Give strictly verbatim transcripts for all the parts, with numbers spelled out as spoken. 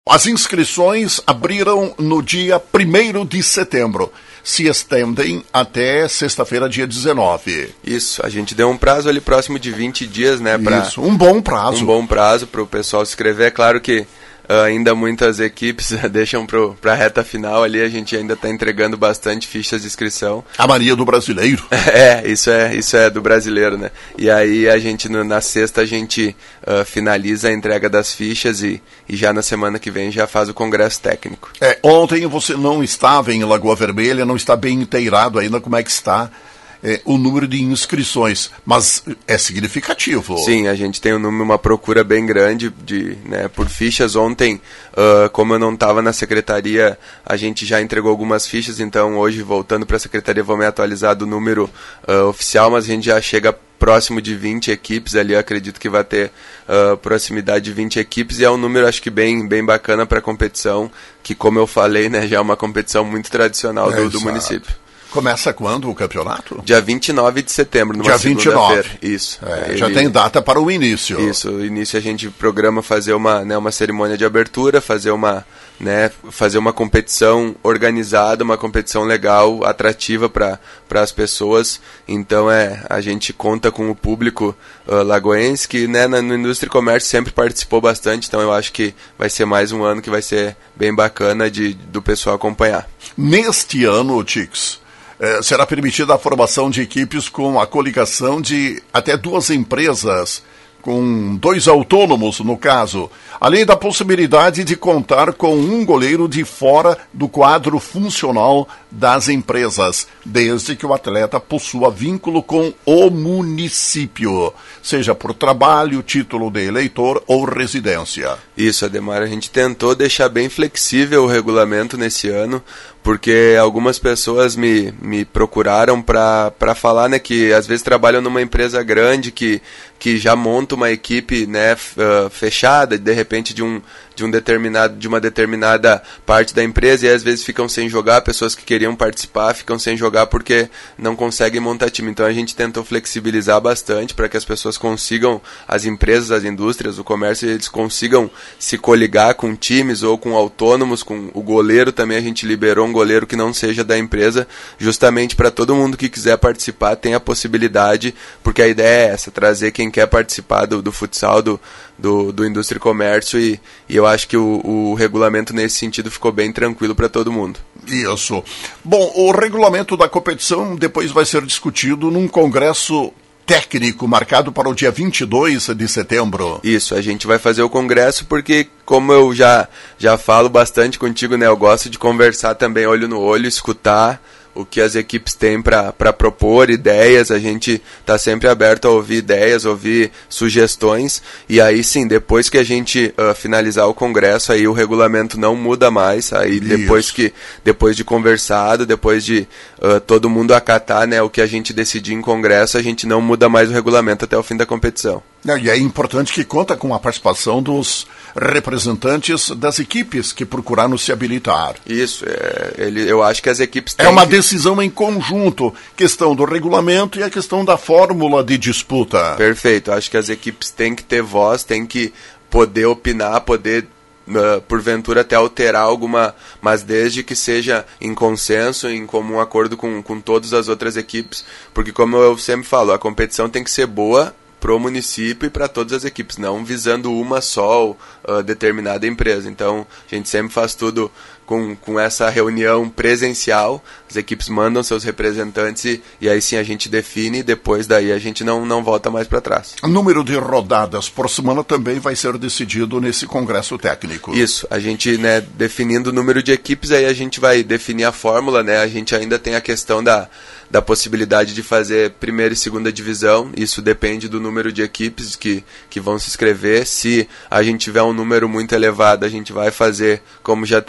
As inscrições abriram no dia primeiro de setembro. Se estendem até sexta-feira, dia dezenove. Isso, a gente deu um prazo ali próximo de vinte dias, né? Pra, Isso, um bom prazo. Um bom prazo para o pessoal se inscrever. É claro que uh, ainda muitas equipes deixam para a reta final ali, a gente ainda está entregando bastante fichas de inscrição. A mania do brasileiro. É, isso é, isso é do brasileiro, né? E aí a gente, no, na sexta, a gente uh, finaliza a entrega das fichas e, e já na semana que vem já faz o congresso técnico. É, ontem você não estava em Lagoa Vermelha, não está bem inteirado ainda como é que está é, o número de inscrições, mas é significativo. Sim, a gente tem um número, uma procura bem grande de, né, por fichas. Ontem, uh, como eu não estava na secretaria, a gente já entregou algumas fichas, então hoje, voltando para a secretaria, vou me atualizar do número uh, oficial, mas a gente já chega próximo de vinte equipes ali, eu acredito que vai ter uh, proximidade de vinte equipes, e é um número, acho que bem, bem bacana para a competição, que, como eu falei, né, já é uma competição muito tradicional é, do, do município. Começa quando o campeonato? Dia vinte e nove de setembro, numa segunda-feira. Isso. É, já Ele... tem data para o início. Isso, o início a gente programa fazer uma, né, uma cerimônia de abertura, fazer uma, né, fazer uma competição organizada, uma competição legal, atrativa para as pessoas. Então é, a gente conta com o público uh, lagoense, que, né, na, no Indústria e Comércio sempre participou bastante, então eu acho que vai ser mais um ano que vai ser bem bacana de, do pessoal acompanhar. Neste ano, Tix, Eh, será permitida a formação de equipes com a coligação de até duas empresas, com dois autônomos, no caso, além da possibilidade de contar com um goleiro de fora do quadro funcional das empresas, desde que o atleta possua vínculo com o município, seja por trabalho, título de eleitor ou residência. Isso, Ademar, a gente tentou deixar bem flexível o regulamento nesse ano, porque algumas pessoas me, me procuraram para falar, né, que às vezes trabalham numa empresa grande que, que já monta uma equipe, né, fechada, de repente de, um, de, um determinado, de uma determinada parte da empresa, e às vezes ficam sem jogar, pessoas que queriam participar ficam sem jogar porque não conseguem montar time. Então a gente tentou flexibilizar bastante para que as pessoas consigam, as empresas, as indústrias, o comércio, eles consigam se coligar com times ou com autônomos, com o goleiro também a gente liberou um goleiro que não seja da empresa, justamente para todo mundo que quiser participar tem a possibilidade, porque a ideia é essa, trazer quem quer participar do, do futsal, do, do, do Indústria e Comércio, e, e eu acho que o, o regulamento nesse sentido ficou bem tranquilo para todo mundo. Isso. Bom, o regulamento da competição depois vai ser discutido num congresso técnico marcado para o dia vinte e dois de setembro. Isso, a gente vai fazer o congresso porque, como eu já, já falo bastante contigo, né, eu gosto de conversar também olho no olho, escutar o que as equipes têm para propor, ideias. A gente está sempre aberto a ouvir ideias, ouvir sugestões, e aí sim, depois que a gente uh, finalizar o congresso, aí o regulamento não muda mais, aí depois, que, depois de conversado, depois de uh, todo mundo acatar, né, o que a gente decidir em congresso, a gente não muda mais o regulamento até o fim da competição. E é importante que conta com a participação dos representantes das equipes que procuraram se habilitar. Isso, é, ele, eu acho que as equipes têm É uma que... decisão em conjunto, questão do regulamento e a questão da fórmula de disputa. Perfeito, acho que as equipes têm que ter voz, têm que poder opinar, poder... Uh, porventura até alterar alguma, mas desde que seja em consenso, em comum acordo com, com todas as outras equipes, porque, como eu sempre falo, a competição tem que ser boa para o município e para todas as equipes, não visando uma só uh, determinada empresa. Então a gente sempre faz tudo com, com essa reunião presencial, as equipes mandam seus representantes e, e aí sim a gente define, e depois daí a gente não, não volta mais para trás. O número de rodadas por semana também vai ser decidido nesse congresso técnico. Isso, a gente, né, definindo o número de equipes, aí a gente vai definir a fórmula, né, a gente ainda tem a questão da, da possibilidade de fazer primeira e segunda divisão, isso depende do número de equipes que, que vão se inscrever. Se a gente tiver um número muito elevado, a gente vai fazer, como já teve em anos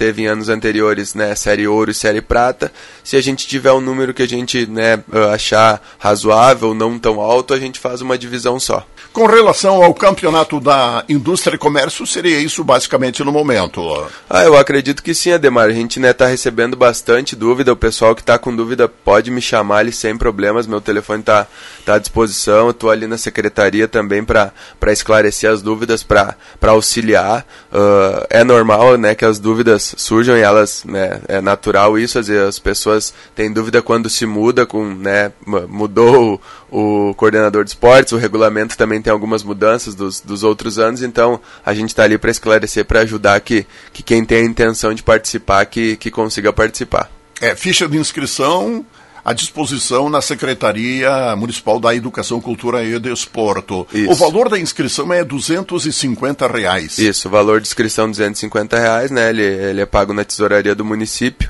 anteriores, né, série ouro e série prata. Se a gente tiver um número que a gente, né, achar razoável, não tão alto, a gente faz uma divisão só. Com relação ao campeonato da Indústria e Comércio, seria isso basicamente no momento? Ah, eu acredito que sim, Ademar. A gente, né, tá recebendo bastante dúvida. O pessoal que está com dúvida pode me chamar ali sem problemas. Meu telefone está tá à disposição. Eu estou ali na secretaria também para esclarecer as dúvidas, para auxiliar. Uh, é normal, né, que as dúvidas surjam e elas, né, é natural isso. Às vezes as pessoas têm dúvida quando se muda, com, né, mudou o, o coordenador de esportes, o regulamento também tem algumas mudanças dos, dos outros anos, então a gente está ali para esclarecer, para ajudar que, que quem tem a intenção de participar, que, que consiga participar. É, ficha de inscrição à disposição na Secretaria Municipal da Educação, Cultura e Desporto. Isso. O valor da inscrição é duzentos e cinquenta reais. Isso, o valor de inscrição é duzentos e cinquenta reais, né? Ele, ele é pago na tesouraria do município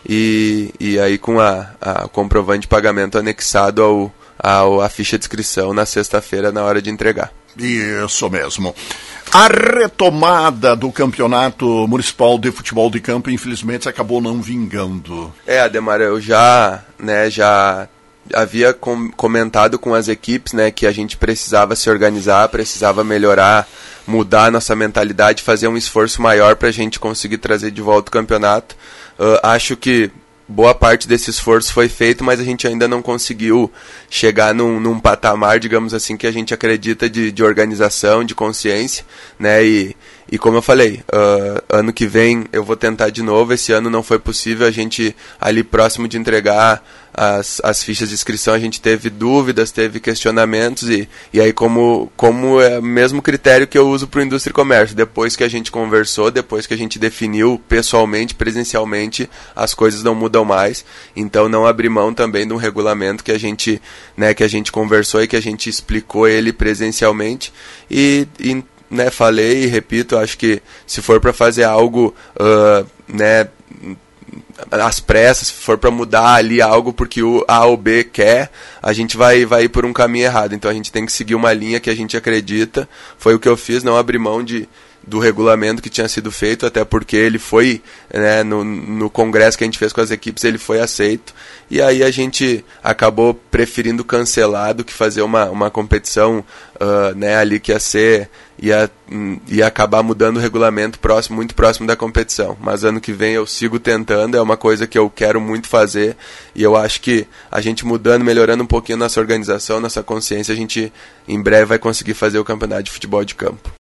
e, e aí com a, a comprovante de pagamento anexado ao A, a ficha de inscrição na sexta-feira na hora de entregar. Isso mesmo. A retomada do Campeonato Municipal de Futebol de Campo, infelizmente, acabou não vingando. É, Ademar, eu já, né, já havia com, comentado com as equipes, né, que a gente precisava se organizar, precisava melhorar, mudar a nossa mentalidade, fazer um esforço maior para a gente conseguir trazer de volta o campeonato. Uh, acho que boa parte desse esforço foi feito, mas a gente ainda não conseguiu chegar num, num patamar, digamos assim, que a gente acredita de, de organização, de consciência, né, e, e como eu falei, uh, ano que vem eu vou tentar de novo. Esse ano não foi possível, a gente ali próximo de entregar as, as fichas de inscrição, a gente teve dúvidas, teve questionamentos, e, e aí como, como é o mesmo critério que eu uso para o Indústria e Comércio, depois que a gente conversou, depois que a gente definiu pessoalmente, presencialmente, as coisas não mudam mais, então não abri mão também de um regulamento que a gente, né, que a gente conversou e que a gente explicou ele presencialmente, e, e né, falei e repito, acho que se for para fazer algo, uh, né, às pressas, se for para mudar ali algo porque o A ou B quer, a gente vai, vai ir por um caminho errado. Então a gente tem que seguir uma linha que a gente acredita. Foi o que eu fiz, não abri mão de, do regulamento que tinha sido feito, até porque ele foi, né, no, no congresso que a gente fez com as equipes, ele foi aceito, e aí a gente acabou preferindo cancelar do que fazer uma, uma competição, uh, né, ali que ia ser, ia, ia acabar mudando o regulamento próximo, muito próximo da competição. Mas ano que vem eu sigo tentando, é uma coisa que eu quero muito fazer, e eu acho que a gente mudando, melhorando um pouquinho nossa organização, nossa consciência, a gente em breve vai conseguir fazer o campeonato de futebol de campo.